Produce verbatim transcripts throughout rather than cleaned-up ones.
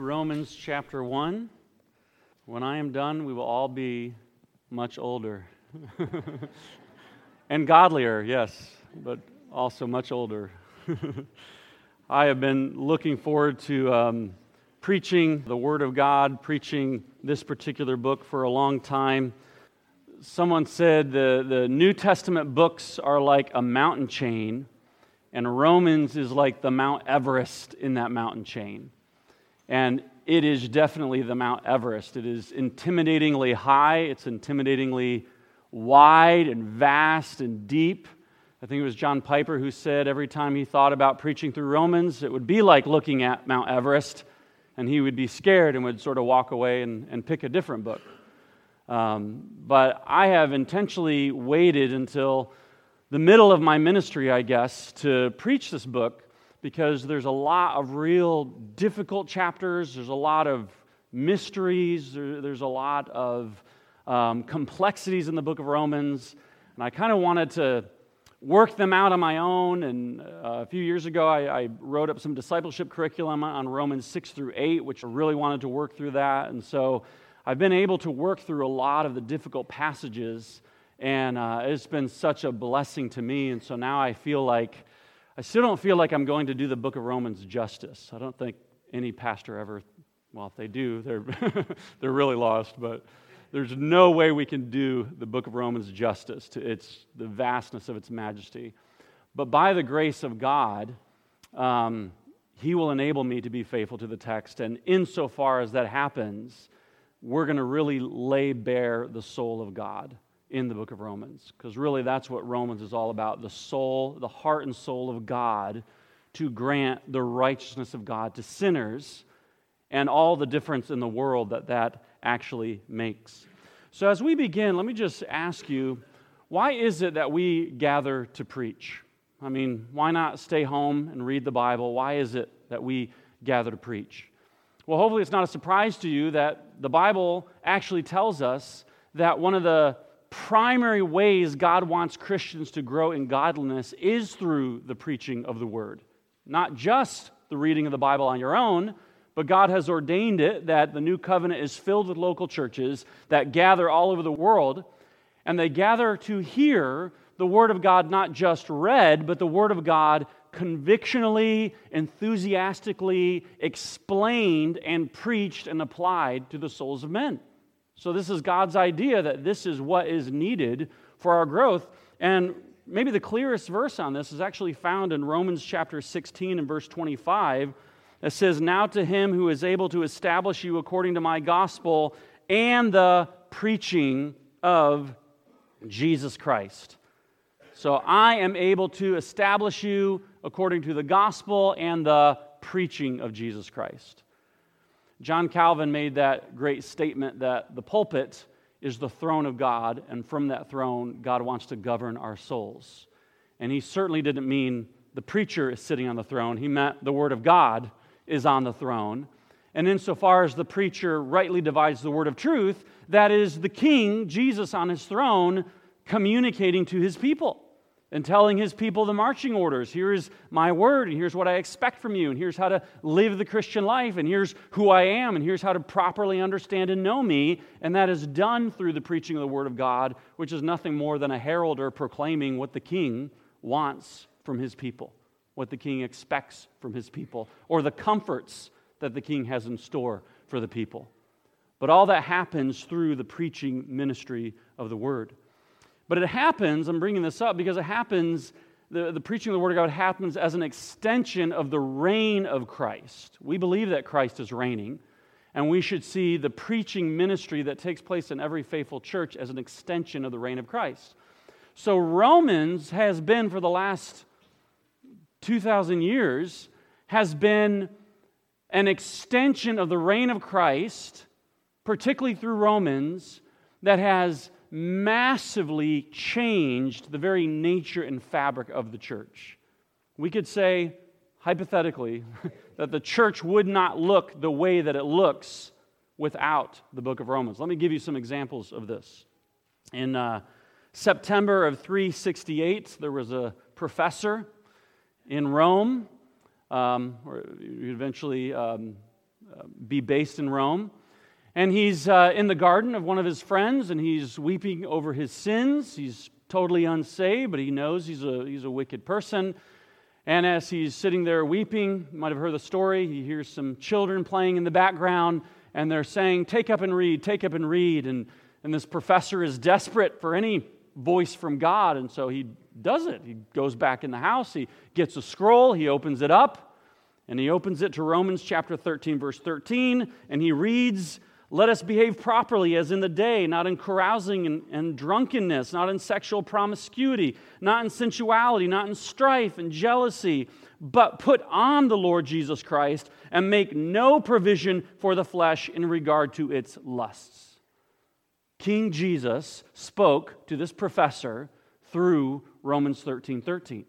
Romans chapter one. When I am done, we will all be much older. And godlier, yes, but also much older. I have been looking forward to um, preaching the Word of God, preaching this particular book for a long time. Someone said the, the New Testament books are like a mountain chain, and Romans is like the Mount Everest in that mountain chain. And it is definitely the Mount Everest. It is intimidatingly high, it's intimidatingly wide and vast and deep. I think it was John Piper who said every time he thought about preaching through Romans, it would be like looking at Mount Everest, and he would be scared and would sort of walk away and, and pick a different book. Um, but I have intentionally waited until the middle of my ministry, I guess, to preach this book, because there's a lot of real difficult chapters, there's a lot of mysteries, there, there's a lot of um, complexities in the book of Romans, and I kind of wanted to work them out on my own. And uh, a few years ago, I, I wrote up some discipleship curriculum on Romans six through eight, which I really wanted to work through that, and so I've been able to work through a lot of the difficult passages, and uh, it's been such a blessing to me, and so now I feel like I still don't feel like I'm going to do the book of Romans justice. I don't think any pastor ever, well, if they do, they're they're really lost, but there's no way we can do the book of Romans justice to its the vastness of its majesty. But by the grace of God, um, He will enable me to be faithful to the text, and insofar as that happens, we're going to really lay bare the soul of God in the book of Romans, because really that's what Romans is all about, the soul, the heart and soul of God to grant the righteousness of God to sinners, and all the difference in the world that that actually makes. So as we begin, let me just ask you, why is it that we gather to preach? I mean, why not stay home and read the Bible? Why is it that we gather to preach? Well, hopefully it's not a surprise to you that the Bible actually tells us that one of the primary ways God wants Christians to grow in godliness is through the preaching of the Word. Not just the reading of the Bible on your own, but God has ordained it that the new covenant is filled with local churches that gather all over the world, and they gather to hear the Word of God not just read, but the Word of God convictionally, enthusiastically explained and preached and applied to the souls of men. So this is God's idea that this is what is needed for our growth. And maybe the clearest verse on this is actually found in Romans chapter sixteen and verse twenty-five. It says, "Now to Him who is able to establish you according to my gospel and the preaching of Jesus Christ." So I am able to establish you according to the gospel and the preaching of Jesus Christ. John Calvin made that great statement that the pulpit is the throne of God, and from that throne, God wants to govern our souls. And he certainly didn't mean the preacher is sitting on the throne. He meant the Word of God is on the throne. And insofar as the preacher rightly divides the word of truth, that is the King, Jesus, on His throne, communicating to His people and telling His people the marching orders. Here is my word, and here's what I expect from you, and here's how to live the Christian life, and here's who I am, and here's how to properly understand and know me. And that is done through the preaching of the Word of God, which is nothing more than a heralder proclaiming what the King wants from His people, what the King expects from His people, or the comforts that the King has in store for the people. But all that happens through the preaching ministry of the Word. But it happens, I'm bringing this up because it happens, the, the preaching of the Word of God happens as an extension of the reign of Christ. We believe that Christ is reigning, and we should see the preaching ministry that takes place in every faithful church as an extension of the reign of Christ. So Romans has been, for the last two thousand years, has been an extension of the reign of Christ, particularly through Romans, that has massively changed the very nature and fabric of the church. We could say, hypothetically, that the church would not look the way that it looks without the book of Romans. Let me give you some examples of this. In uh, September of three sixty-eight, there was a professor in Rome, um, or eventually um, uh, be based in Rome. And he's uh, in the garden of one of his friends, and he's weeping over his sins. He's totally unsaved, but he knows he's a, he's a wicked person. And as he's sitting there weeping, you might have heard the story, he hears some children playing in the background, and they're saying, "Take up and read, take up and read." And, and this professor is desperate for any voice from God, and so he does it. He goes back in the house, he gets a scroll, he opens it up, and he opens it to Romans chapter thirteen, verse thirteen, and he reads, "Let us behave properly as in the day, not in carousing and, and drunkenness, not in sexual promiscuity, not in sensuality, not in strife and jealousy, but put on the Lord Jesus Christ and make no provision for the flesh in regard to its lusts." King Jesus spoke to this professor through Romans thirteen thirteen.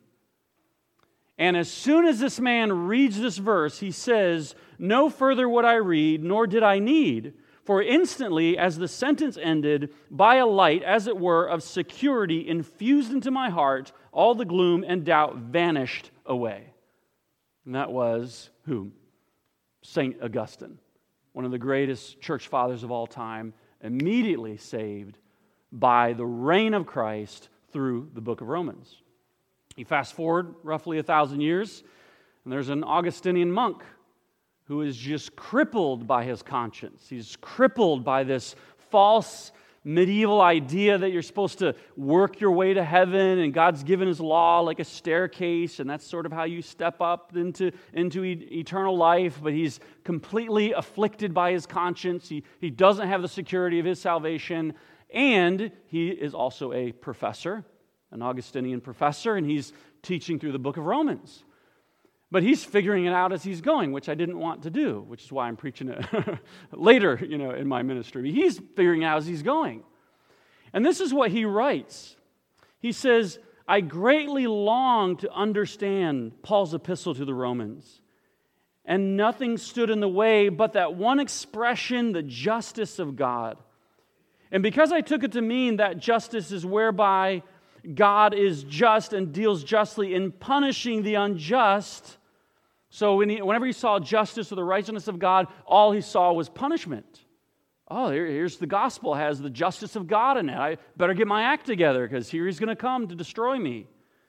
And as soon as this man reads this verse, he says, "No further would I read, nor did I need. For instantly, as the sentence ended, by a light, as it were, of security infused into my heart, all the gloom and doubt vanished away." And that was who? Saint Augustine, one of the greatest church fathers of all time, immediately saved by the reign of Christ through the book of Romans. You fast forward roughly a thousand years, and there's an Augustinian monk who is just crippled by his conscience. He's crippled by this false medieval idea that you're supposed to work your way to heaven, and God's given His law like a staircase, and that's sort of how you step up into, into e- eternal life. But he's completely afflicted by his conscience. He, he doesn't have the security of his salvation, and he is also a professor, an Augustinian professor, and he's teaching through the book of Romans. But he's figuring it out as he's going, which I didn't want to do, which is why I'm preaching it later, you know, in my ministry. He's figuring it out as he's going. And this is what he writes. He says, "I greatly long to understand Paul's epistle to the Romans, and nothing stood in the way but that one expression, the justice of God. And because I took it to mean that justice is whereby God is just and deals justly in punishing the unjust." So when he, whenever he saw justice or the righteousness of God, all he saw was punishment. Oh, here, here's the gospel, has the justice of God in it. I better get my act together because here he's going to come to destroy me.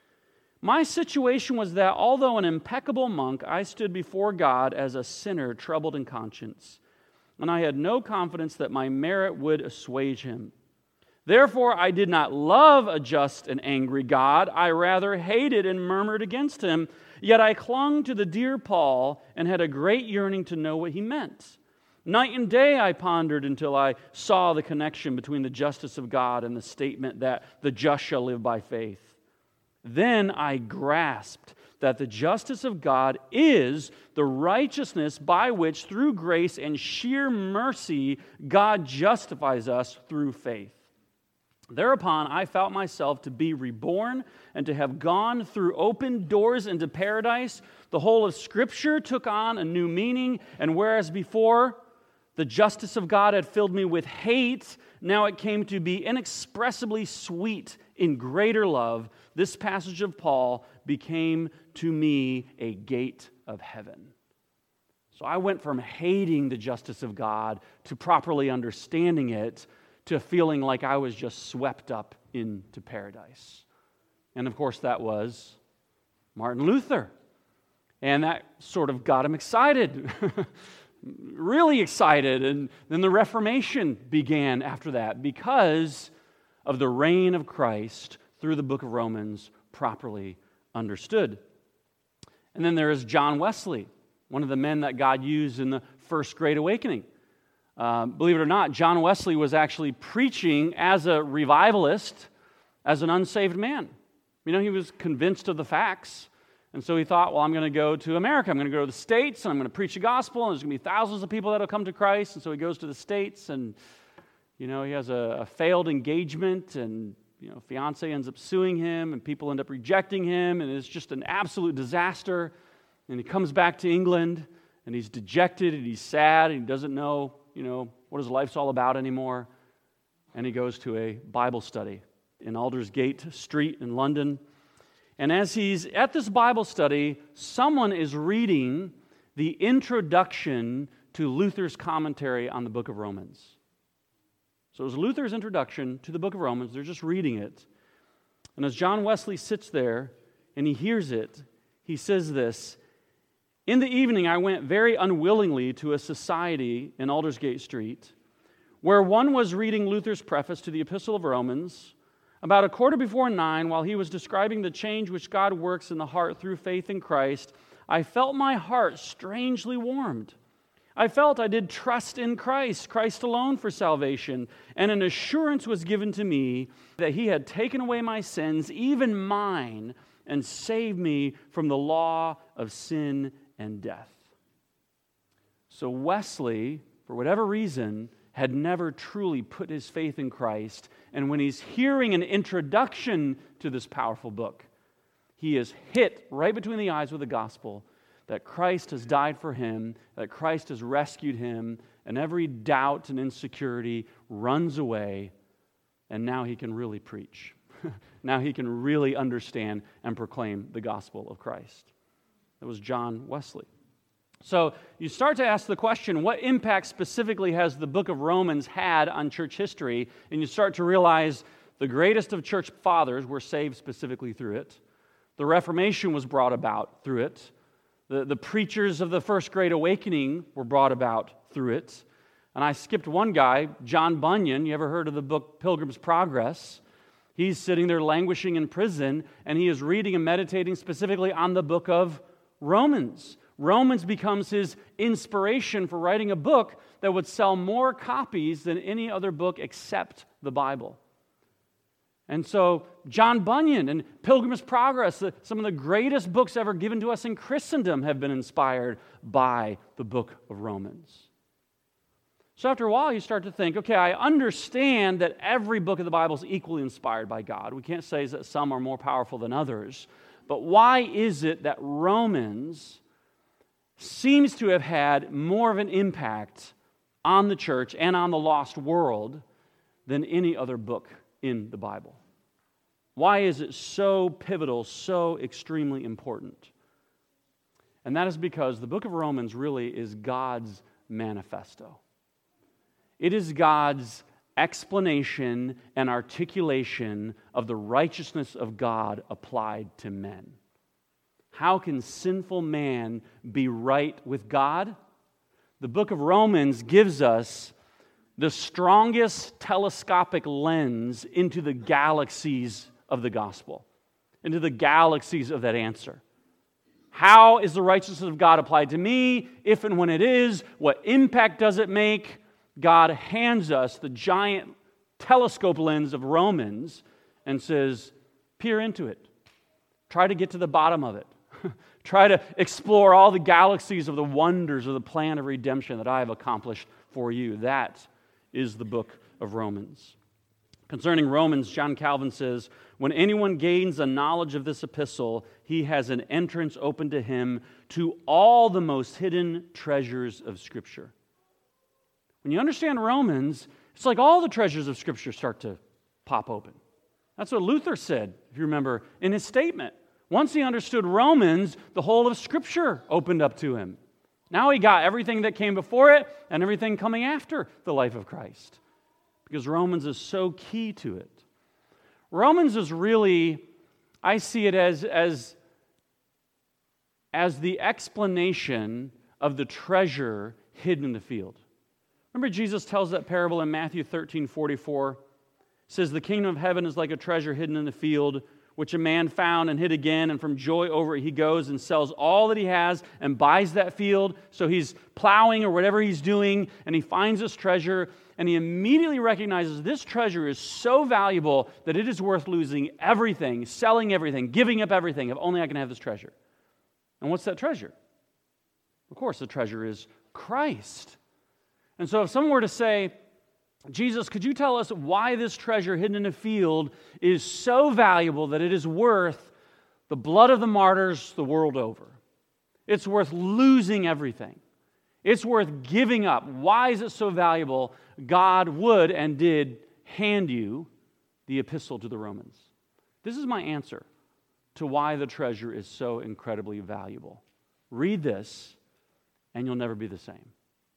My situation was that although an impeccable monk, I stood before God as a sinner troubled in conscience, and I had no confidence that my merit would assuage Him. Therefore, I did not love a just and angry God. I rather hated and murmured against Him. Yet I clung to the dear Paul and had a great yearning to know what he meant. Night and day I pondered until I saw the connection between the justice of God and the statement that the just shall live by faith. Then I grasped that the justice of God is the righteousness by which, through grace and sheer mercy, God justifies us through faith. Thereupon I felt myself to be reborn and to have gone through open doors into paradise. The whole of Scripture took on a new meaning, and whereas before the justice of God had filled me with hate, now it came to be inexpressibly sweet in greater love. This passage of Paul became to me a gate of heaven. So I went from hating the justice of God to properly understanding it, to feeling like I was just swept up into paradise. And of course that was Martin Luther. And that sort of got him excited, really excited. And then the Reformation began after that because of the reign of Christ through the book of Romans properly understood. And then there is John Wesley, one of the men that God used in the First Great Awakening. Uh, believe it or not, John Wesley was actually preaching as a revivalist, as an unsaved man. You know, he was convinced of the facts, and so he thought, well, I'm going to go to America. I'm going to go to the States, and I'm going to preach the gospel, and there's going to be thousands of people that will come to Christ. And so he goes to the States, and, you know, he has a, a failed engagement, and, you know, fiance ends up suing him, and people end up rejecting him, and it's just an absolute disaster. And he comes back to England, and he's dejected, and he's sad, and he doesn't know, you know, what his life's all about anymore. And he goes to a Bible study in Aldersgate Street in London. And as he's at this Bible study, someone is reading the introduction to Luther's commentary on the book of Romans. So it was Luther's introduction to the book of Romans. They're just reading it. And as John Wesley sits there and he hears it, he says this, "In the evening I went very unwillingly to a society in Aldersgate Street where one was reading Luther's preface to the Epistle of Romans. About a quarter before nine, while he was describing the change which God works in the heart through faith in Christ, I felt my heart strangely warmed. I felt I did trust in Christ, Christ alone for salvation, and an assurance was given to me that He had taken away my sins, even mine, and saved me from the law of sin and death." So Wesley, for whatever reason, had never truly put his faith in Christ, and when he's hearing an introduction to this powerful book, he is hit right between the eyes with the gospel that Christ has died for him, that Christ has rescued him, and every doubt and insecurity runs away, and now he can really preach. Now he can really understand and proclaim the gospel of Christ. That was John Wesley. So you start to ask the question, what impact specifically has the book of Romans had on church history? And you start to realize the greatest of church fathers were saved specifically through it. The Reformation was brought about through it. The, the preachers of the First Great Awakening were brought about through it. And I skipped one guy, John Bunyan. You ever heard of the book Pilgrim's Progress? He's sitting there languishing in prison, and he is reading and meditating specifically on the book of Romans. Romans becomes his inspiration for writing a book that would sell more copies than any other book except the Bible. And so John Bunyan and Pilgrim's Progress, the, some of the greatest books ever given to us in Christendom have been inspired by the book of Romans. So after a while you start to think, okay, I understand that every book of the Bible is equally inspired by God. We can't say that some are more powerful than others. But why is it that Romans seems to have had more of an impact on the church and on the lost world than any other book in the Bible? Why is it so pivotal, so extremely important? And that is because the book of Romans really is God's manifesto. It is God's explanation and articulation of the righteousness of God applied to men. How can sinful man be right with God? The book of Romans gives us the strongest telescopic lens into the galaxies of the gospel, into the galaxies of that answer. How is the righteousness of God applied to me? If and when it is, what impact does it make? God hands us the giant telescope lens of Romans and says, peer into it. Try to get to the bottom of it. Try to explore all the galaxies of the wonders of the plan of redemption that I have accomplished for you. That is the book of Romans. Concerning Romans, John Calvin says, when anyone gains a knowledge of this epistle, he has an entrance open to him to all the most hidden treasures of Scripture. When you understand Romans, it's like all the treasures of Scripture start to pop open. That's what Luther said, if you remember, in his statement. Once he understood Romans, the whole of Scripture opened up to him. Now he got everything that came before it and everything coming after the life of Christ. Because Romans is so key to it. Romans is really, I see it as, as, as the explanation of the treasure hidden in the field. Remember Jesus tells that parable in Matthew thirteen forty-four. It says, the kingdom of heaven is like a treasure hidden in the field, which a man found and hid again, and from joy over it he goes and sells all that he has and buys that field. So he's plowing or whatever he's doing, and he finds this treasure, and he immediately recognizes this treasure is so valuable that it is worth losing everything, selling everything, giving up everything, if only I can have this treasure. And what's that treasure? Of course, the treasure is Christ. And so if someone were to say, Jesus, could you tell us why this treasure hidden in a field is so valuable that it is worth the blood of the martyrs the world over? It's worth losing everything. It's worth giving up. Why is it so valuable? God would and did hand you the epistle to the Romans. This is my answer to why the treasure is so incredibly valuable. Read this, and you'll never be the same.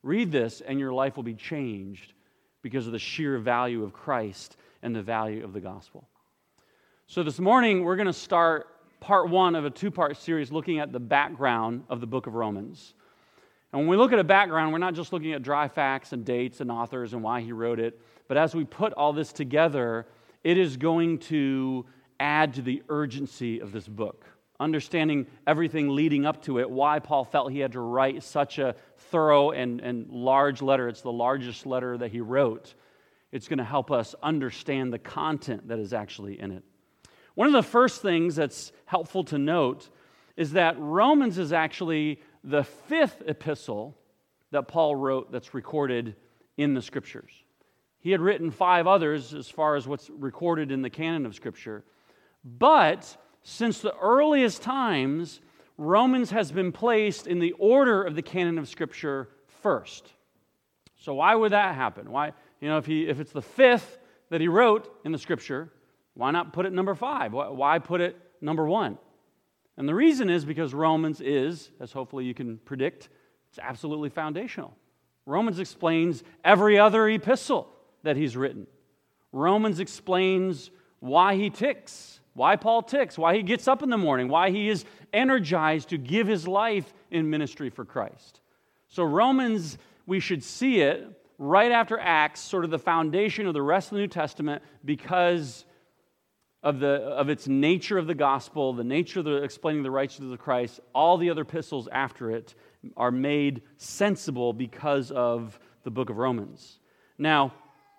Read this and your life will be changed because of the sheer value of Christ and the value of the gospel. So this morning we're going to start part one of a two-part series looking at the background of the book of Romans. And when we look at a background, we're not just looking at dry facts and dates and authors and why he wrote it, but as we put all this together, it is going to add to the urgency of this book. Understanding everything leading up to it, why Paul felt he had to write such a thorough and, and large letter. It's the largest letter that he wrote. It's going to help us understand the content that is actually in it. One of the first things that's helpful to note is that Romans is actually the fifth epistle that Paul wrote that's recorded in the Scriptures. He had written five others as far as what's recorded in the canon of Scripture. But since the earliest times, Romans has been placed in the order of the canon of Scripture first. So why would that happen? Why, you know, if he if it's the fifth that he wrote in the Scripture, why not put it number five? Why, why put it number one? And the reason is because Romans is, as hopefully you can predict, it's absolutely foundational. Romans explains every other epistle that he's written. Romans explains why he ticks, why Paul ticks, why he gets up in the morning, why he is energized to give his life in ministry for Christ. So Romans, we should see it right after Acts, sort of the foundation of the rest of the New Testament because of the of its nature of the gospel, the nature of the explaining the righteousness of Christ. All the other epistles after it are made sensible because of the book of Romans. Now,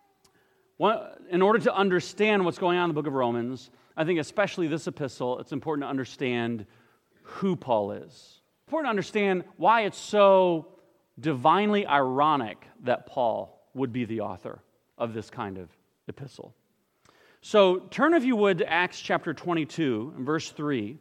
in order to understand what's going on in the book of Romans, I think especially this epistle, it's important to understand who Paul is. It's important to understand why it's so divinely ironic that Paul would be the author of this kind of epistle. So turn, if you would, to Acts chapter twenty-two and verse three.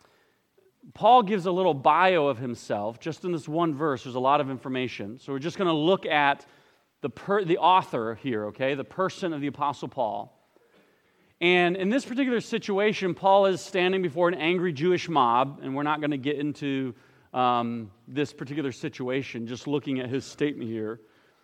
Paul gives a little bio of himself. Just in this one verse, there's a lot of information. So we're just going to look at the per, the author here, okay, the person of the Apostle Paul. And in this particular situation, Paul is standing before an angry Jewish mob, and we're not going to get into um, this particular situation, just looking at his statement here.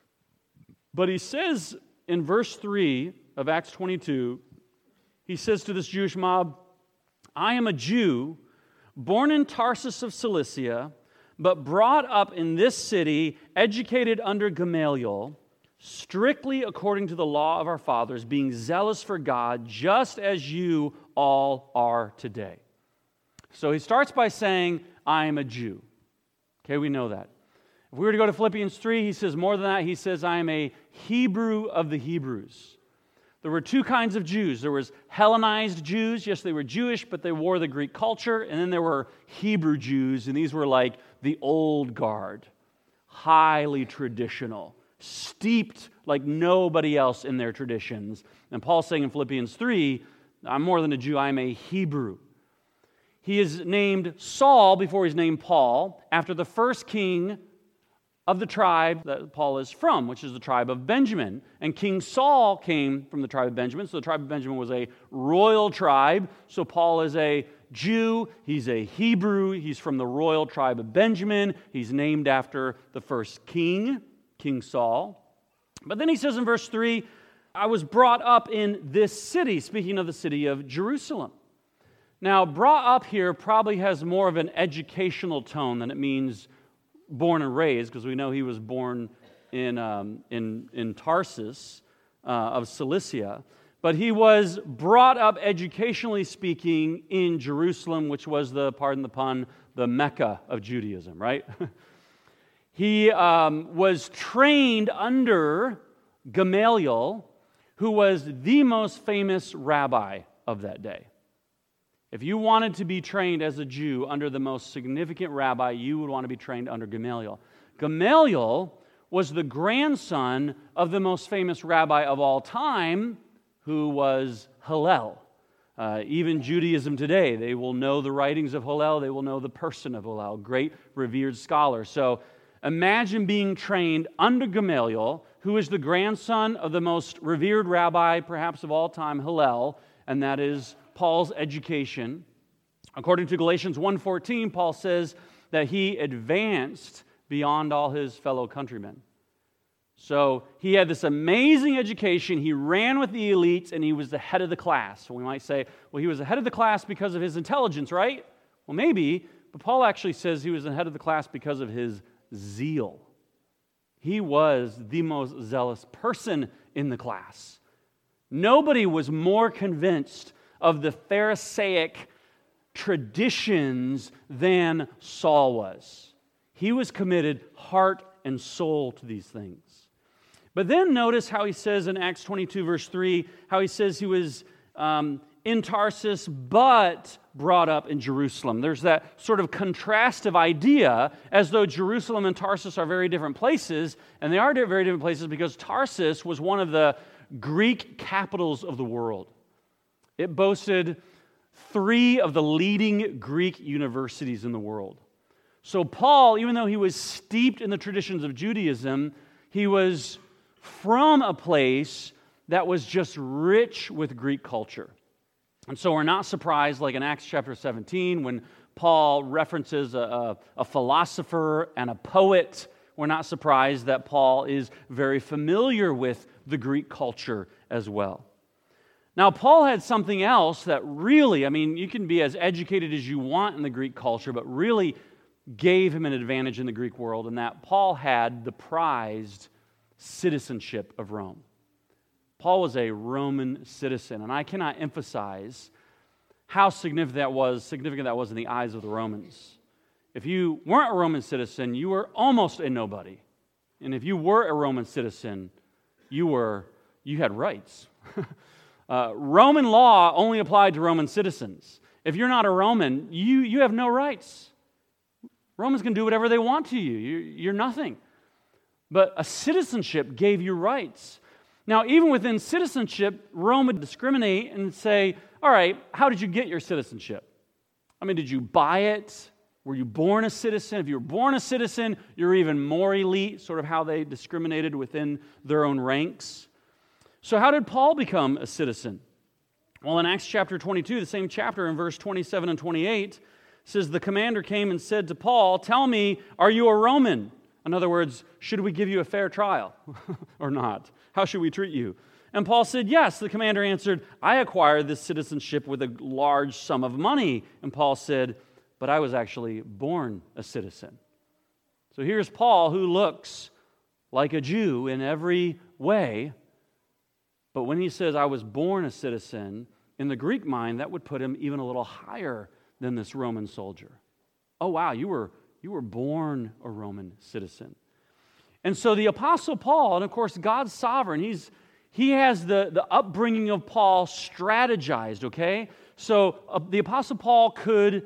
But he says in verse three of Acts twenty-two, he says to this Jewish mob, "I am a Jew, born in Tarsus of Cilicia, but brought up in this city, educated under Gamaliel, strictly according to the law of our fathers, being zealous for God, just as you all are today." So he starts by saying, "I am a Jew." Okay, we know that. If we were to go to Philippians three, he says more than that. He says, "I am a Hebrew of the Hebrews." There were two kinds of Jews. There was Hellenized Jews. Yes, they were Jewish, but they wore the Greek culture. And then there were Hebrew Jews, and these were like the old guard, highly traditional, steeped like nobody else in their traditions. And Paul's saying in Philippians three, "I'm more than a Jew, I'm a Hebrew." He is named Saul before he's named Paul, after the first king of the tribe that Paul is from, which is the tribe of Benjamin. And King Saul came from the tribe of Benjamin, so the tribe of Benjamin was a royal tribe. So Paul is a Jew, he's a Hebrew, he's from the royal tribe of Benjamin. He's named after the first king, King Saul. But then he says in verse three, "I was brought up in this city," speaking of the city of Jerusalem. Now, brought up here probably has more of an educational tone than it means born and raised, because we know he was born in um, in in Tarsus uh, of Cilicia, but he was brought up educationally speaking in Jerusalem, which was the, pardon the pun, the Mecca of Judaism, right? He um, was trained under Gamaliel, who was the most famous rabbi of that day. If you wanted to be trained as a Jew under the most significant rabbi, you would want to be trained under Gamaliel. Gamaliel was the grandson of the most famous rabbi of all time, who was Hillel. Uh, even Judaism today, they will know the writings of Hillel, they will know the person of Hillel, great revered scholar. So imagine being trained under Gamaliel, who is the grandson of the most revered rabbi, perhaps of all time, Hillel, and that is Paul's education. According to Galatians one fourteen, Paul says that he advanced beyond all his fellow countrymen. So he had this amazing education. He ran with the elites, and he was the head of the class. So we might say, well, he was the head of the class because of his intelligence, right? Well, maybe, but Paul actually says he was the head of the class because of his zeal. He was the most zealous person in the class. Nobody was more convinced of the Pharisaic traditions than Saul was. He was committed heart and soul to these things. But then notice how he says in Acts twenty-two, verse three, how he says he was um, in Tarsus, but brought up in Jerusalem. There's that sort of contrastive idea, as though Jerusalem and Tarsus are very different places, and they are very different places because Tarsus was one of the Greek capitals of the world. It boasted three of the leading Greek universities in the world. So Paul, even though he was steeped in the traditions of Judaism, he was from a place that was just rich with Greek culture. And so we're not surprised, like in Acts chapter seventeen, when Paul references a, a, a philosopher and a poet, we're not surprised that Paul is very familiar with the Greek culture as well. Now, Paul had something else that really, I mean, you can be as educated as you want in the Greek culture, but really gave him an advantage in the Greek world, and that Paul had the prized citizenship of Rome. Paul was a Roman citizen, and I cannot emphasize how significant that was, significant that was in the eyes of the Romans. If you weren't a Roman citizen, you were almost a nobody. And if you were a Roman citizen, you were you had rights. uh, Roman law only applied to Roman citizens. If you're not a Roman, you, you have no rights. Romans can do whatever they want to you. you. You're nothing. But a citizenship gave you rights. Now, even within citizenship, Rome would discriminate and say, all right, how did you get your citizenship? I mean, did you buy it? Were you born a citizen? If you were born a citizen, you're even more elite, sort of how they discriminated within their own ranks. So how did Paul become a citizen? Well, in Acts chapter twenty-two, the same chapter in verse twenty-seven and twenty-eight, says, the commander came and said to Paul, tell me, are you a Roman? In other words, should we give you a fair trial or not? How should we treat you? And Paul said, yes. The commander answered, I acquired this citizenship with a large sum of money. And Paul said, but I was actually born a citizen. So here's Paul, who looks like a Jew in every way. But when he says, I was born a citizen, in the Greek mind, that would put him even a little higher than this Roman soldier. Oh, wow, you were You were born a Roman citizen. And so the Apostle Paul, and of course God's sovereign, he's, he has the, the upbringing of Paul strategized, okay? So uh, the Apostle Paul could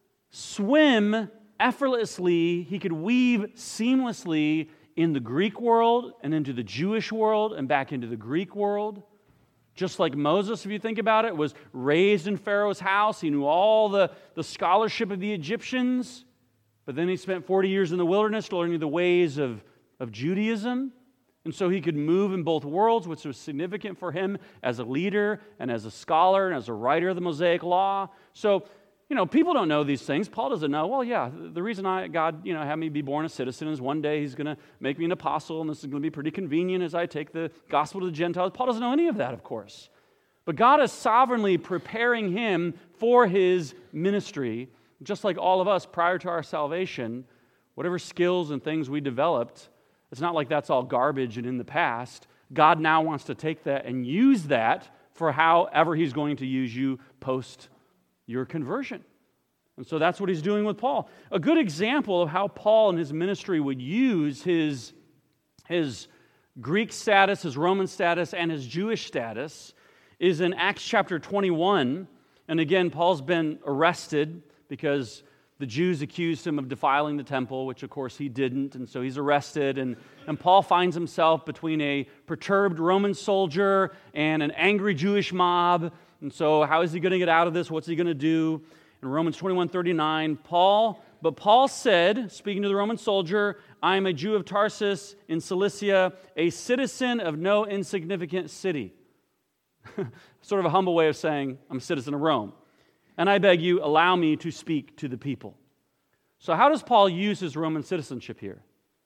swim effortlessly, he could weave seamlessly in the Greek world and into the Jewish world and back into the Greek world. Just like Moses, if you think about it, was raised in Pharaoh's house. He knew all the, the scholarship of the Egyptians. But then he spent forty years in the wilderness learning the ways of, of Judaism. And so he could move in both worlds, which was significant for him as a leader and as a scholar and as a writer of the Mosaic Law. So, you know, people don't know these things. Paul doesn't know, well, yeah, the reason I God, you know, had me be born a citizen is one day he's going to make me an apostle, and this is going to be pretty convenient as I take the gospel to the Gentiles. Paul doesn't know any of that, of course. But God is sovereignly preparing him for his ministry. Just like all of us prior to our salvation, whatever skills and things we developed, it's not like that's all garbage and in the past. God now wants to take that and use that for however he's going to use you post your conversion. And so that's what he's doing with Paul. A good example of how Paul in his ministry would use his, his Greek status, his Roman status, and his Jewish status is in Acts chapter twenty-one. And again, Paul's been arrested because the Jews accused him of defiling the temple, which of course he didn't, and so he's arrested, and, and Paul finds himself between a perturbed Roman soldier and an angry Jewish mob, and so how is he going to get out of this? What's he going to do? In Romans twenty-one thirty-nine, Paul, but Paul said, speaking to the Roman soldier, I am a Jew of Tarsus in Cilicia, a citizen of no insignificant city. Sort of a humble way of saying, I'm a citizen of Rome. And I beg you, allow me to speak to the people. So how does Paul use his Roman citizenship here?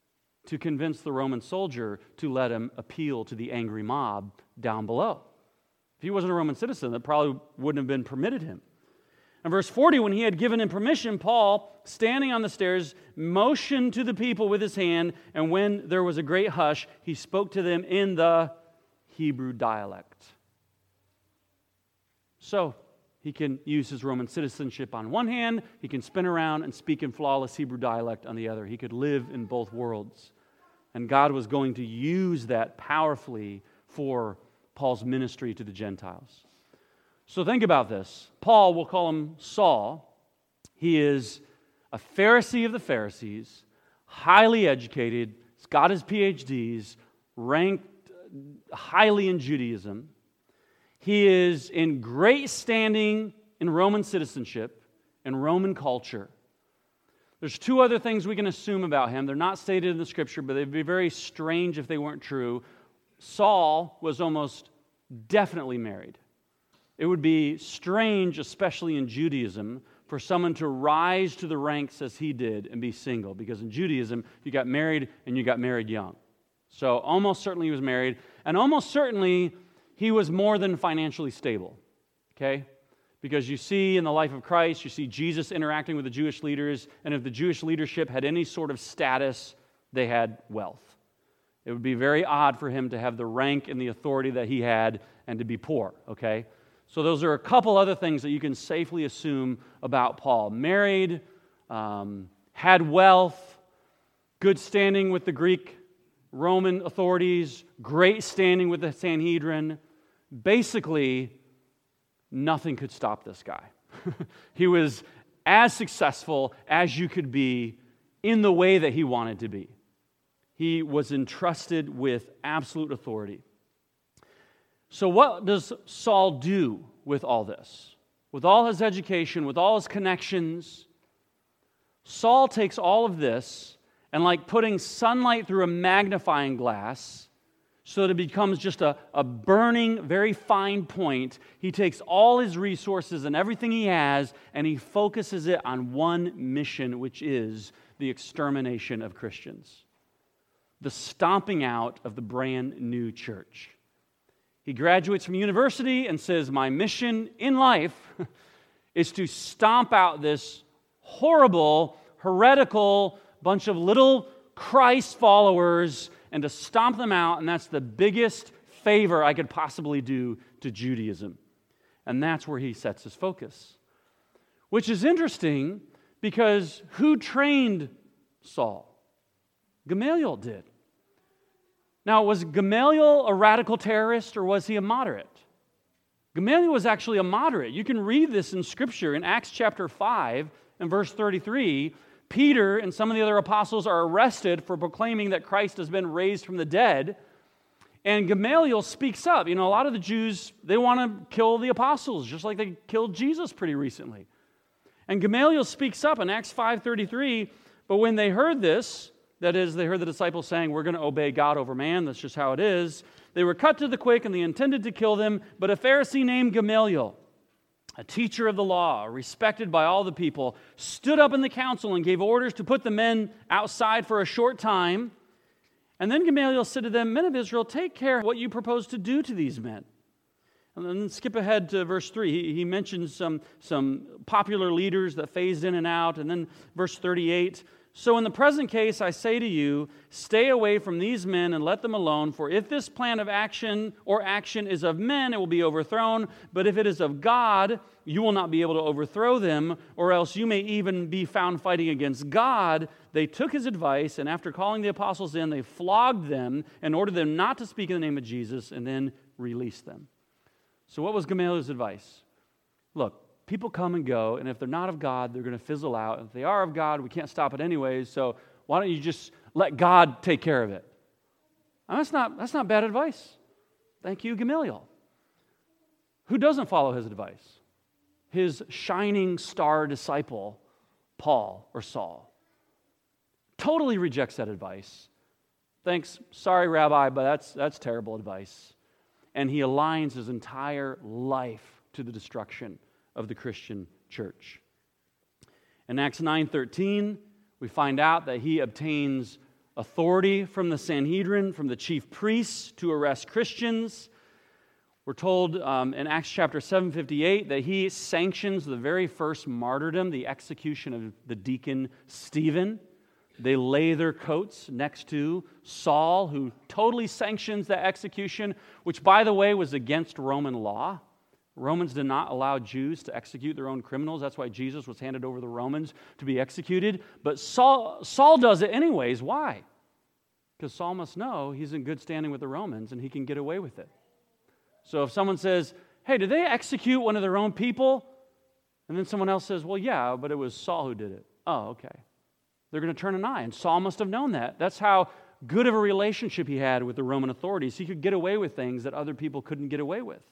to convince the Roman soldier to let him appeal to the angry mob down below. If he wasn't a Roman citizen, that probably wouldn't have been permitted him. In verse forty, when he had given him permission, Paul, standing on the stairs, motioned to the people with his hand, and when there was a great hush, he spoke to them in the Hebrew dialect. So, he can use his Roman citizenship on one hand, he can spin around and speak in flawless Hebrew dialect on the other. He could live in both worlds. And God was going to use that powerfully for Paul's ministry to the Gentiles. So think about this. Paul, we'll call him Saul. He is a Pharisee of the Pharisees, highly educated, he's got his P H Ds, ranked highly in Judaism. He is in great standing in Roman citizenship and Roman culture. There's two other things we can assume about him. They're not stated in the Scripture, but they'd be very strange if they weren't true. Saul was almost definitely married. It would be strange, especially in Judaism, for someone to rise to the ranks as he did and be single, because in Judaism, you got married and you got married young. So almost certainly he was married, and almost certainly he was more than financially stable, okay? Because you see in the life of Christ, you see Jesus interacting with the Jewish leaders, and if the Jewish leadership had any sort of status, they had wealth. It would be very odd for him to have the rank and the authority that he had and to be poor, okay? So those are a couple other things that you can safely assume about Paul. Married, um, had wealth, good standing with the Greek Roman authorities, great standing with the Sanhedrin. Basically, nothing could stop this guy. He was as successful as you could be in the way that he wanted to be. He was entrusted with absolute authority. So what does Saul do with all this? With all his education, with all his connections, Saul takes all of this and, like putting sunlight through a magnifying glass so that it becomes just a, a burning, very fine point, he takes all his resources and everything he has and he focuses it on one mission, which is the extermination of Christians, the stomping out of the brand new church. He graduates from university and says, my mission in life is to stomp out this horrible, heretical bunch of little Christ followers and to stomp them out, and that's the biggest favor I could possibly do to Judaism. And that's where he sets his focus. Which is interesting because who trained Saul? Gamaliel did. Now, was Gamaliel a radical terrorist or was he a moderate? Gamaliel was actually a moderate. You can read this in Scripture in Acts chapter five and verse thirty-three. Peter and some of the other apostles are arrested for proclaiming that Christ has been raised from the dead. And Gamaliel speaks up. You know, a lot of the Jews, they want to kill the apostles, just like they killed Jesus pretty recently. And Gamaliel speaks up in Acts five thirty-three, but when they heard this, that is, they heard the disciples saying, we're going to obey God over man, that's just how it is, they were cut to the quick and they intended to kill them, but a Pharisee named Gamaliel, a teacher of the law, respected by all the people, stood up in the council and gave orders to put the men outside for a short time. And then Gamaliel said to them, men of Israel, take care what you propose to do to these men. And then skip ahead to verse three. He, he mentions some, some popular leaders that phased in and out. And then verse thirty-eight, so in the present case, I say to you, stay away from these men and let them alone, for if this plan of action or action is of men, it will be overthrown, but if it is of God, you will not be able to overthrow them, or else you may even be found fighting against God. They took his advice, and after calling the apostles in, they flogged them and ordered them not to speak in the name of Jesus, and then released them. So what was Gamaliel's advice? Look, people come and go, and if they're not of God, they're going to fizzle out. If they are of God, we can't stop it anyways, so why don't you just let God take care of it? And that's not, that's not bad advice. Thank you, Gamaliel. Who doesn't follow his advice? His shining star disciple, Paul or Saul. Totally rejects that advice. Thanks, sorry, Rabbi, but that's, that's terrible advice. And he aligns his entire life to the destruction of the Christian church. In Acts nine thirteen, we find out that he obtains authority from the Sanhedrin, from the chief priests to arrest Christians. We're told um, in Acts chapter seven fifty-eight that he sanctions the very first martyrdom, the execution of the deacon Stephen. They lay their coats next to Saul, who totally sanctions that execution, which, by the way, was against Roman law. Romans did not allow Jews to execute their own criminals. That's why Jesus was handed over to the Romans to be executed. But Saul, Saul does it anyways. Why? Because Saul must know he's in good standing with the Romans and he can get away with it. So if someone says, hey, did they execute one of their own people? And then someone else says, well, yeah, but it was Saul who did it. Oh, okay. They're going to turn an eye. And Saul must have known that. That's how good of a relationship he had with the Roman authorities. He could get away with things that other people couldn't get away with.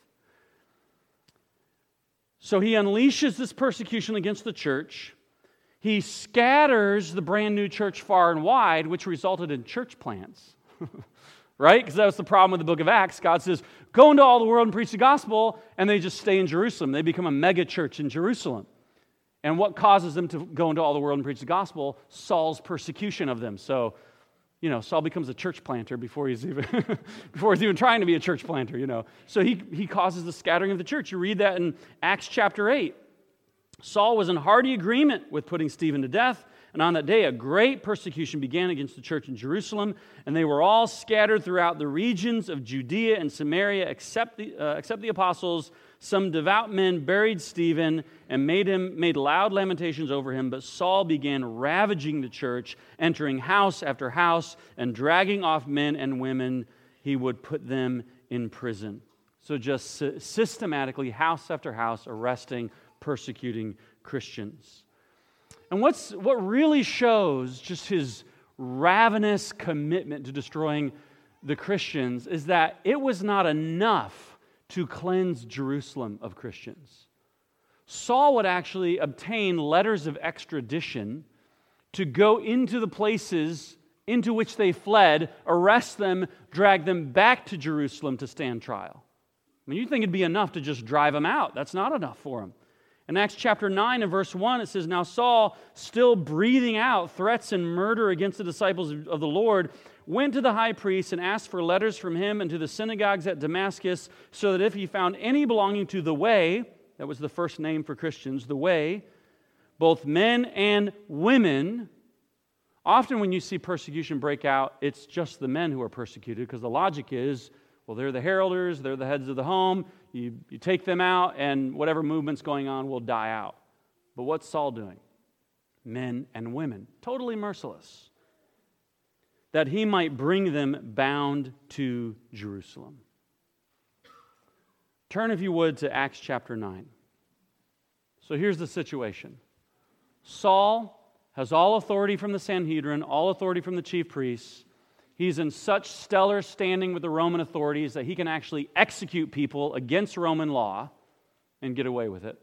So he unleashes this persecution against the church. He scatters the brand new church far and wide, which resulted in church plants. Right? Because that was the problem with the book of Acts. God says, go into all the world and preach the gospel, and they just stay in Jerusalem. They become a mega church in Jerusalem. And what causes them to go into all the world and preach the gospel? Saul's persecution of them. So, you know, Saul becomes a church planter before he's even before he's even trying to be a church planter, you know. So he, he causes the scattering of the church. You read that in Acts chapter eight. Saul was in hearty agreement with putting Stephen to death, and on that day a great persecution began against the church in Jerusalem, and they were all scattered throughout the regions of Judea and Samaria except the, uh, except the apostles. Some devout men buried Stephen and made him made loud lamentations over him, but Saul began ravaging the church, entering house after house, and dragging off men and women. He would put them in prison. So just systematically, house after house, arresting, persecuting Christians. And what's what really shows just his ravenous commitment to destroying the Christians is that it was not enough to cleanse Jerusalem of Christians. Saul would actually obtain letters of extradition to go into the places into which they fled, arrest them, drag them back to Jerusalem to stand trial. I mean, you'd think it'd be enough to just drive them out. That's not enough for them. In Acts chapter nine and verse one, it says, now Saul, still breathing out threats and murder against the disciples of the Lord, went to the high priest and asked for letters from him and to the synagogues at Damascus, so that if he found any belonging to the way, that was the first name for Christians, the way, both men and women. Often when you see persecution break out, it's just the men who are persecuted, because the logic is, well, they're the heralders, they're the heads of the home, you, you take them out, and whatever movement's going on will die out. But what's Saul doing? Men and women, totally merciless, that he might bring them bound to Jerusalem. Turn, if you would, to Acts chapter nine. So here's the situation. Saul has all authority from the Sanhedrin, all authority from the chief priests. He's in such stellar standing with the Roman authorities that he can actually execute people against Roman law and get away with it.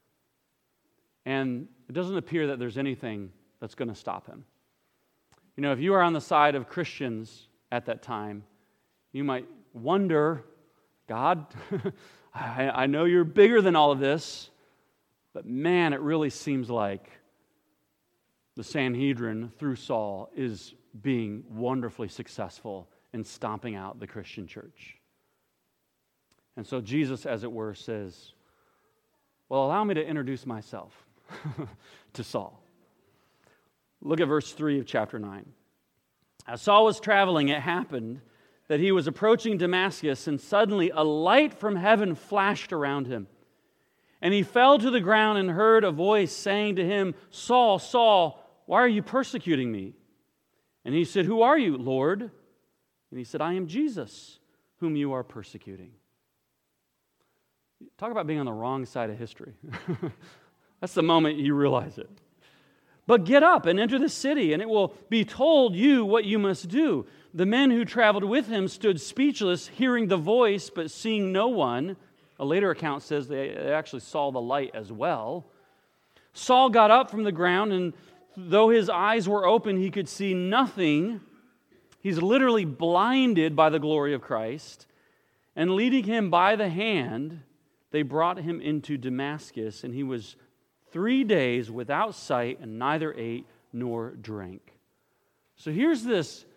And it doesn't appear that there's anything that's going to stop him. You know, if you are on the side of Christians at that time, you might wonder, God, I, I know you're bigger than all of this, but man, it really seems like the Sanhedrin, through Saul, is being wonderfully successful in stomping out the Christian church. And so Jesus, as it were, says, well, allow me to introduce myself to Saul. Look at verse three of chapter nine. As Saul was traveling, it happened that he was approaching Damascus, and suddenly a light from heaven flashed around him. And he fell to the ground and heard a voice saying to him, Saul, Saul, why are you persecuting me? And he said, who are you, Lord? And he said, I am Jesus, whom you are persecuting. Talk about being on the wrong side of history. That's the moment you realize it. But get up and enter the city, and it will be told you what you must do. The men who traveled with him stood speechless, hearing the voice, but seeing no one. A later account says they actually saw the light as well. Saul got up from the ground, and though his eyes were open, he could see nothing. He's literally blinded by the glory of Christ. And leading him by the hand, they brought him into Damascus, and he was three days without sight and neither ate nor drank. So here's this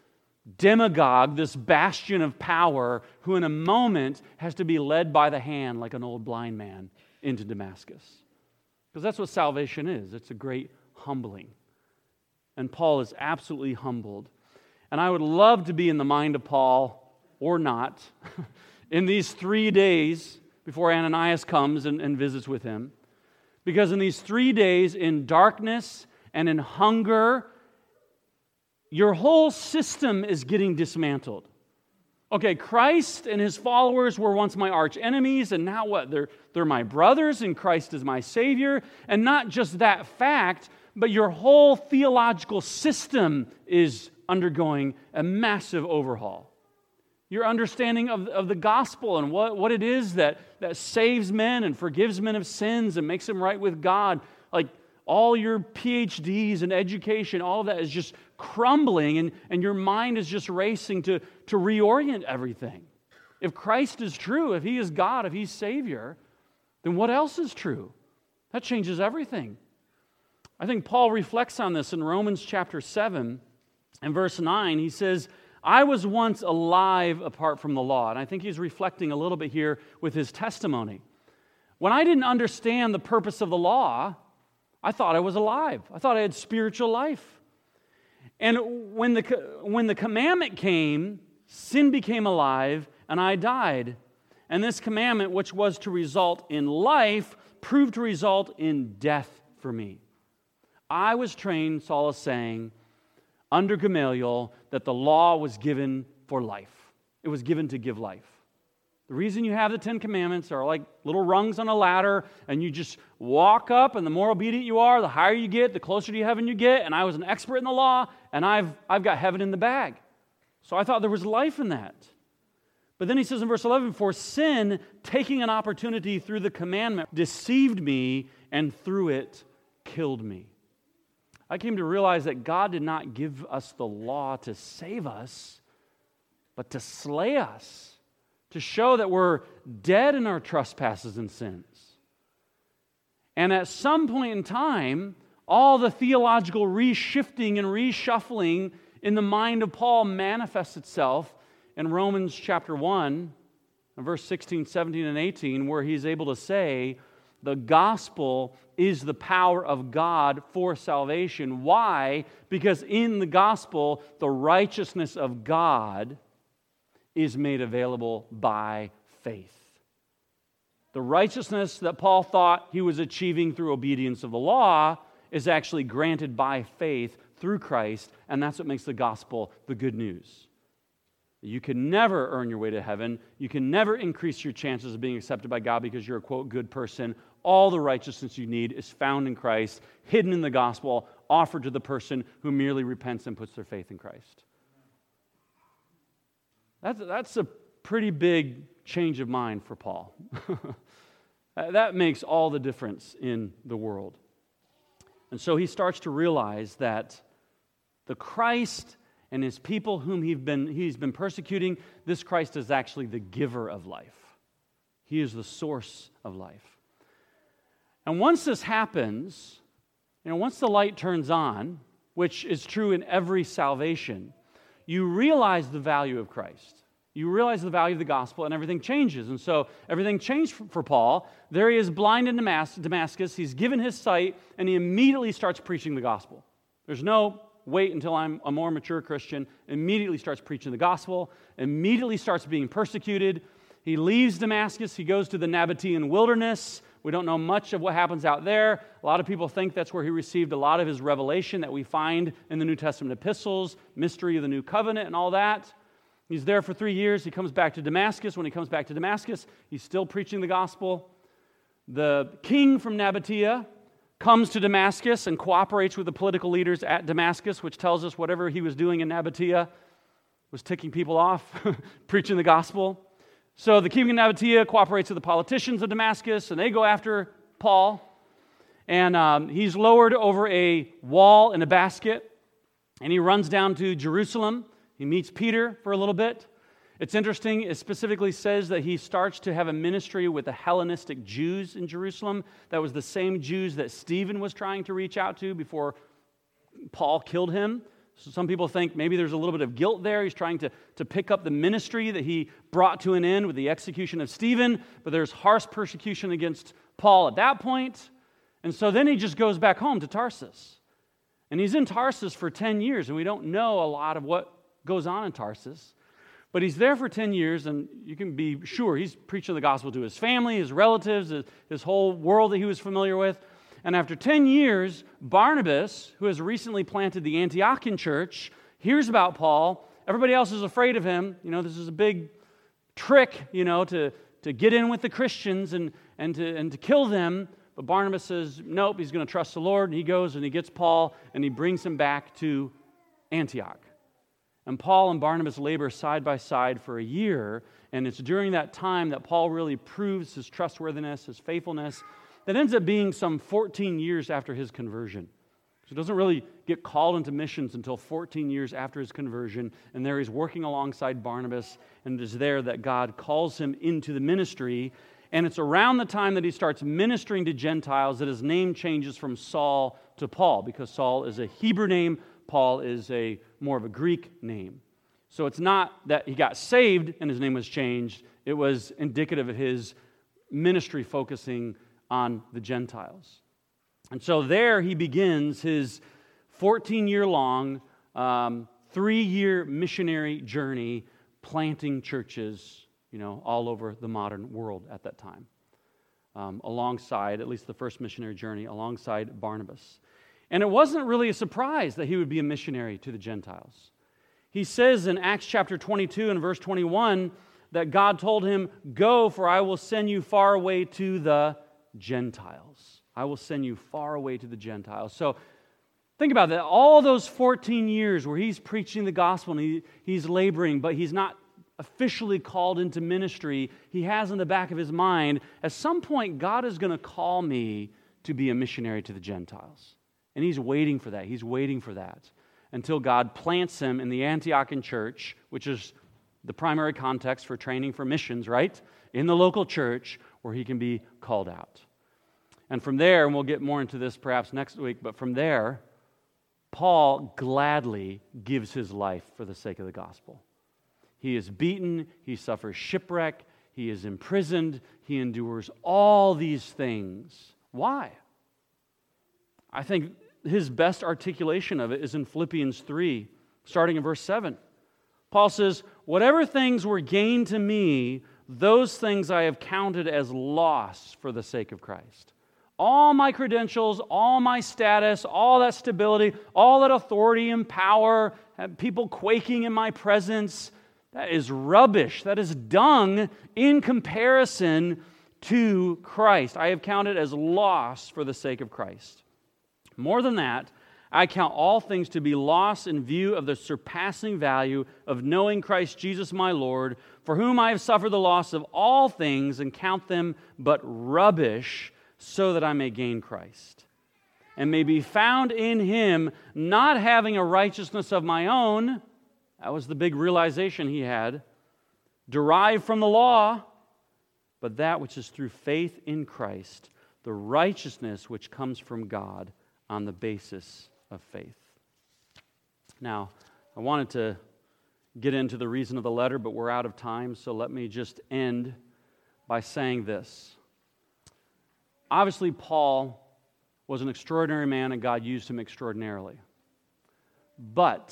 demagogue, this bastion of power, who in a moment has to be led by the hand like an old blind man into Damascus. Because that's what salvation is. It's a great humbling. And Paul is absolutely humbled. And I would love to be in the mind of Paul, or not, in these three days before Ananias comes and, and visits with him. Because in these three days, in darkness and in hunger, your whole system is getting dismantled. Okay, Christ and his followers were once my arch enemies, and now what? They're, they're my brothers, and Christ is my Savior. And not just that fact, but your whole theological system is undergoing a massive overhaul. Your understanding of, of the gospel and what, what it is that, that saves men and forgives men of sins and makes them right with God. Like all your P H Ds and education, all of that is just crumbling, and, and your mind is just racing to, to reorient everything. If Christ is true, if he is God, if he's Savior, then what else is true? That changes everything. I think Paul reflects on this in Romans chapter seven and verse nine. He says, I was once alive apart from the law. And I think he's reflecting a little bit here with his testimony. When I didn't understand the purpose of the law, I thought I was alive. I thought I had spiritual life. And when the, when the commandment came, sin became alive and I died. And this commandment, which was to result in life, proved to result in death for me. I was trained, Saul is saying, under Gamaliel, that the law was given for life. It was given to give life. The reason you have the Ten Commandments are like little rungs on a ladder, and you just walk up, and the more obedient you are, the higher you get, the closer to heaven you get. And I was an expert in the law, and I've, I've got heaven in the bag. So I thought there was life in that. But then he says in verse eleven, for sin, taking an opportunity through the commandment, deceived me, and through it killed me. I came to realize that God did not give us the law to save us, but to slay us, to show that we're dead in our trespasses and sins. And at some point in time, all the theological reshifting and reshuffling in the mind of Paul manifests itself in Romans chapter one, verse sixteen, seventeen, and eighteen, where he's able to say, the gospel is the power of God for salvation. Why? Because in the gospel, the righteousness of God is made available by faith. The righteousness that Paul thought he was achieving through obedience of the law is actually granted by faith through Christ, and that's what makes the gospel the good news. You can never earn your way to heaven. You can never increase your chances of being accepted by God because you're a, quote, good person. All the righteousness you need is found in Christ, hidden in the gospel, offered to the person who merely repents and puts their faith in Christ. That's, that's a pretty big change of mind for Paul. That makes all the difference in the world. And so he starts to realize that the Christ and his people whom he's been, he's been persecuting, this Christ is actually the giver of life. He is the source of life. And once this happens, you know, once the light turns on, which is true in every salvation, you realize the value of Christ. You realize the value of the gospel, and everything changes. And so everything changed for, for Paul. There he is blind in Damascus. He's given his sight, and he immediately starts preaching the gospel. There's no wait until I'm a more mature Christian, immediately starts preaching the gospel, immediately starts being persecuted. He leaves Damascus, he goes to the Nabatean wilderness. We don't know much of what happens out there. A lot of people think that's where he received a lot of his revelation that we find in the New Testament epistles, mystery of the new covenant and all that. He's there for three years. He comes back to Damascus. When he comes back to Damascus, he's still preaching the gospel. The king from Nabatea comes to Damascus and cooperates with the political leaders at Damascus, which tells us whatever he was doing in Nabatea was ticking people off, preaching the gospel. So the king of Nabatea cooperates with the politicians of Damascus, and they go after Paul. And um, he's lowered over a wall in a basket, and he runs down to Jerusalem. He meets Peter for a little bit. It's interesting, it specifically says that he starts to have a ministry with the Hellenistic Jews in Jerusalem. That was the same Jews that Stephen was trying to reach out to before Paul killed him. So some people think maybe there's a little bit of guilt there. He's trying to, to pick up the ministry that he brought to an end with the execution of Stephen, but there's harsh persecution against Paul at that point. And so then he just goes back home to Tarsus. And he's in Tarsus for ten years, and we don't know a lot of what goes on in Tarsus. But he's there for ten years, and you can be sure he's preaching the gospel to his family, his relatives, his, his whole world that he was familiar with. And after ten years, Barnabas, who has recently planted the Antiochian church, hears about Paul. Everybody else is afraid of him. You know, this is a big trick, you know, to, to get in with the Christians and, and, to, and to kill them. But Barnabas says, nope, he's going to trust the Lord. And he goes and he gets Paul and he brings him back to Antioch. And Paul and Barnabas labor side by side for a year. And it's during that time that Paul really proves his trustworthiness, his faithfulness. That ends up being some fourteen years after his conversion. So he doesn't really get called into missions until fourteen years after his conversion. And there he's working alongside Barnabas. And it is there that God calls him into the ministry. And it's around the time that he starts ministering to Gentiles that his name changes from Saul to Paul, because Saul is a Hebrew name, Paul is a more of a Greek name. So it's not that he got saved and his name was changed. It was indicative of his ministry focusing on the Gentiles. And so there he begins his fourteen-year-long, um, three-year missionary journey planting churches, you know, all over the modern world at that time, um, alongside, at least the first missionary journey, alongside Barnabas. And it wasn't really a surprise that he would be a missionary to the Gentiles. He says in Acts chapter twenty-two and verse twenty-one that God told him, "Go, for I will send you far away to the Gentiles." I will send you far away to the Gentiles. So think about that. All those fourteen years where he's preaching the gospel and he, he's laboring, but he's not officially called into ministry, he has in the back of his mind, at some point, God is going to call me to be a missionary to the Gentiles. And he's waiting for that. He's waiting for that until God plants him in the Antiochian church, which is the primary context for training for missions, right? In the local church where he can be called out. And from there, and we'll get more into this perhaps next week, but from there, Paul gladly gives his life for the sake of the gospel. He is beaten, he suffers shipwreck, he is imprisoned, he endures all these things. Why? I think his best articulation of it is in Philippians three, starting in verse seven. Paul says, "Whatever things were gained to me, those things I have counted as loss for the sake of Christ." All my credentials, all my status, all that stability, all that authority and power, people quaking in my presence, that is rubbish. That is dung in comparison to Christ. I have counted as loss for the sake of Christ. More than that, I count all things to be lost in view of the surpassing value of knowing Christ Jesus my Lord, for whom I have suffered the loss of all things and count them but rubbish, so that I may gain Christ and may be found in Him, not having a righteousness of my own. That was the big realization he had, derived from the law, but that which is through faith in Christ, the righteousness which comes from God on the basis of faith. Now, I wanted to get into the reason of the letter, but we're out of time, so let me just end by saying this. Obviously, Paul was an extraordinary man, and God used him extraordinarily. But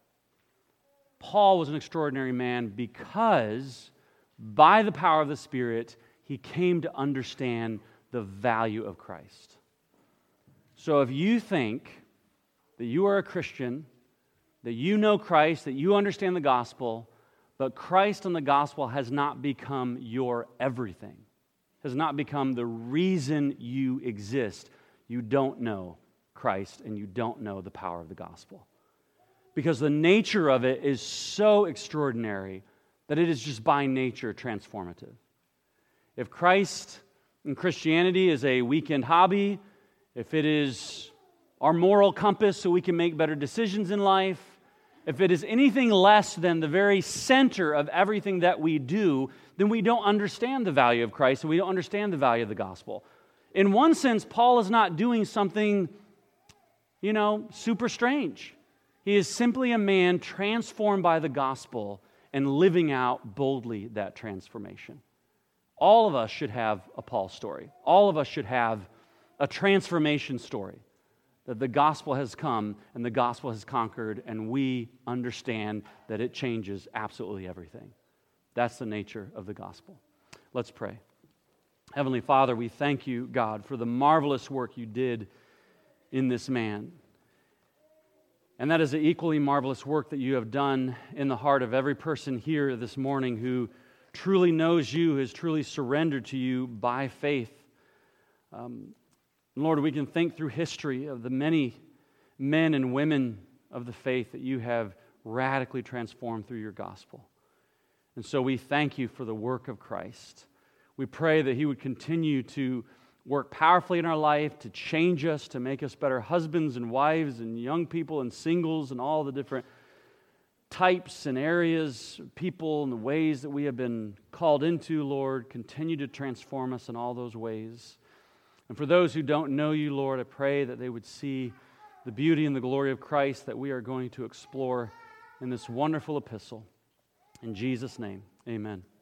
Paul was an extraordinary man because, by the power of the Spirit, he came to understand the value of Christ. So if you think that you are a Christian, that you know Christ, that you understand the gospel, but Christ and the gospel has not become your everything, has not become the reason you exist, you don't know Christ and you don't know the power of the gospel. Because the nature of it is so extraordinary that it is just by nature transformative. If Christ and Christianity is a weekend hobby, if it is our moral compass so we can make better decisions in life, if it is anything less than the very center of everything that we do, then we don't understand the value of Christ and we don't understand the value of the gospel. In one sense, Paul is not doing something, you know, super strange. He is simply a man transformed by the gospel and living out boldly that transformation. All of us should have a Paul story. All of us should have a transformation story, that the gospel has come and the gospel has conquered, and we understand that it changes absolutely everything. That's the nature of the gospel. Let's pray. Heavenly Father, we thank you, God, for the marvelous work you did in this man. And that is the equally marvelous work that you have done in the heart of every person here this morning who truly knows you, has truly surrendered to you by faith. Um, Lord, we can think through history of the many men and women of the faith that you have radically transformed through your gospel. And so we thank you for the work of Christ. We pray that he would continue to work powerfully in our life, to change us, to make us better husbands and wives and young people and singles and all the different types and areas, people and the ways that we have been called into, Lord. Continue to transform us in all those ways. And for those who don't know you, Lord, I pray that they would see the beauty and the glory of Christ that we are going to explore in this wonderful epistle. In Jesus' name, amen.